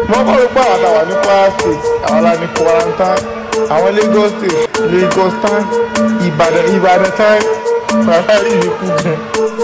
Mo kọ́ ló pa àwọn àtàwà ní Kwara State, àwọn la ní quarantine, àwọn Lagos State, Lagos time, Ìbàdàn time, Kwara yìí kú gan.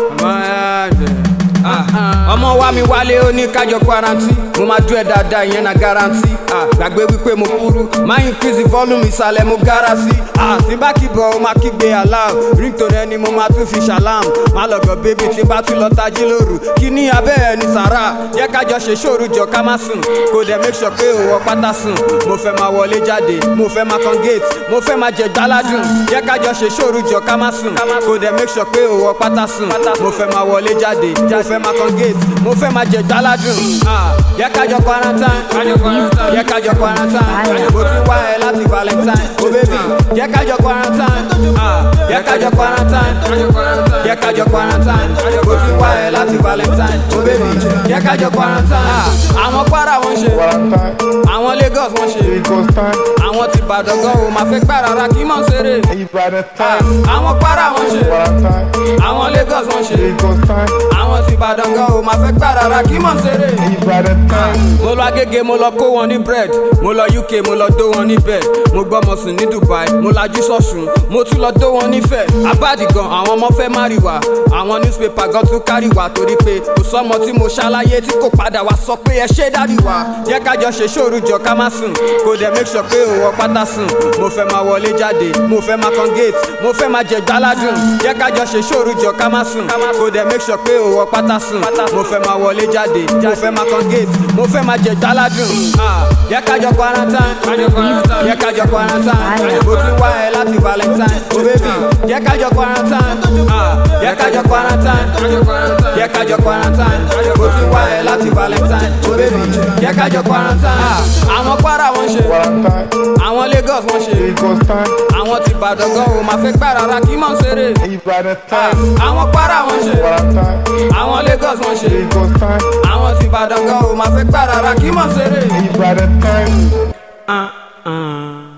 Ọmọ wa mi wálé ó ní kájọ quarantine, mo máa dúró dáadáa ìyẹn na guarantee. Gbàgbé wípé mo kúrú, máa increase the volume ìsàlẹ̀ mo gára sí. Tí bá kíbọ̀ ó máa kígbe alarm, ringtone ẹni mo máa tún fi ṣàlám. Má lọ́gọ̀ bébí tí bá tún lọ tají lóru, kí ní abẹ́ ẹni sàrà. Jẹ́ kájọ ṣe ṣòru jọ ká má sùn, kò dẹ̀ make sure pé òwò pátá sùn. Mo fẹ́ máa wọlé jáde, mo fẹ́ máa congate, mo fẹ́ máa jẹ gbáládùn. Jẹ́ kájọ ṣe ṣòru jọ ká má sùn, kò dẹ̀ make sure pé òwò pátá sùn. Mo fẹ́ máa wọlé jáde, mo fẹ́ máa congate, mo fẹ́ máa jẹ gbáládùn. Jẹ́ kájọ quarantine, jẹ́ kájọ quarantine. Mo ti wá ẹ láti Valentine, oh baby. Jẹ́ kájọ quarantine, jẹ́ kájọ quarantine, jẹ́ kájọ quarantine. Mo ti wá ẹ láti Valentine, oh baby. Jẹ́ kájọ quarantine. Àwọn Kwara wọ́n ṣe, àwọn Lagos wọ́n ṣe, àwọn ti Ìbàdàn gan o máa fẹ́ gbà rárá kí mọ̀ ṣeré. Àwọn Kwara wọ́n ṣe, àwọn Lagos wọ́n ṣe, àwọn ti Ìbàdàn gan o máa fẹ́ gbà rárá kí mọ̀ ṣeré. Mo lọ Agége mo lọ kó wọn ní bread, mo lọ UK mo lọ dó wọn ní bed, mo gbọ́mọ sùn ní Dubai, mo lajú sọ̀sùn, mo tún lọ dó wọn nífẹ̀ẹ́. Abáàdì gan àwọn ọmọ fẹ́ má rí wa, àwọn newspaper gan tún kárì wá torí pé kò sọ́mọ tí mo ṣàlàyé tí kò padà wá sọ pé ẹ ṣé dádì wa. Jẹ́ kájọ ṣe ṣòru jọ ká má sùn, kò dẹ̀ make sure pé òwò pátá sùn. Mo fẹ́ máa wọlé jáde, mo fẹ́ máa congate, mo fẹ́ máa jẹ gbáládùn. Jẹ́ kájọ ṣe ṣòru jọ ká má sùn, kò dẹ̀ make sure pé òwò pátá sùn. Mo fẹ́ máa wọlé jáde, mo fẹ́ máa congate, mo fẹ́ máa jẹ gbáládùn. Jẹ́ kájọ quarantine, jẹ́ kájọ quarantine. Mo ti wá ẹ láti Valentine, oh baby. Jẹ́ kájọ quarantine, jẹ́ kájọ quarantine, jẹ́ kájọ quarantine. Mo ti wá ẹ láti Valentine, oh baby. Jẹ́ kájọ quarantine. Àwọn Kwara wọ́n ṣe, àwọn Lagos wọ́n ṣe, àwọn ti Ìbàdàn gan o máa fẹ́ gbà rárá kí mọ̀ ṣeré. Àwọn Kwara wọ́n ṣe, àwọn Lagos wọ́n ṣe, àwọn ti Ìbàdàn gan o máa fẹ́ gbà rárá kí mọ̀ ṣeré.